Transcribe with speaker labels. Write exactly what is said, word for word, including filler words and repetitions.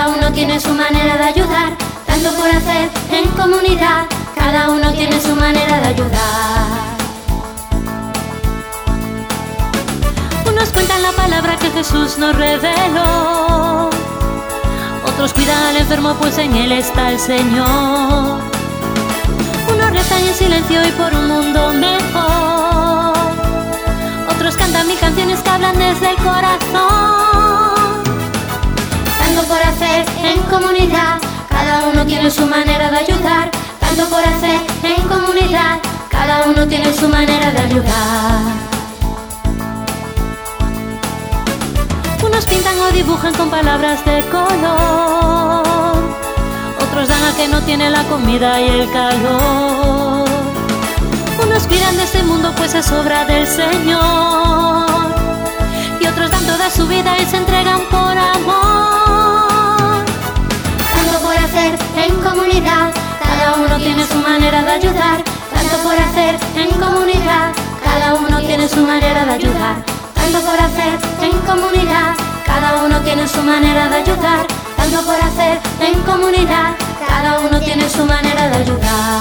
Speaker 1: cada uno tiene su manera de ayudar, tanto por hacer en comunidad, cada uno tiene su manera de ayudar. Unos cuentan la palabra que Jesús nos reveló, otros cuidan al enfermo pues en él está el Señor. Unos rezan en silencio y por un mundo mejor, otros cantan mil canciones que hablan desde el corazón. Tanto por hacer en comunidad, cada uno tiene su manera de ayudar, tanto por hacer en comunidad, cada uno tiene su manera de ayudar. Unos pintan o dibujan con palabras de color, otros dan al que no tiene la comida y el calor. Unos cuidan de este mundo pues es obra del Señor, y otros dan toda su vida y se entregan por amor. Tanto por hacer en comunidad, cada uno tiene su manera de ayudar, tanto por hacer en comunidad, cada uno tiene su manera de ayudar. Tanto por hacer en comunidad, cada uno tiene su manera de ayudar, tanto por hacer en comunidad, cada uno tiene su manera de ayudar.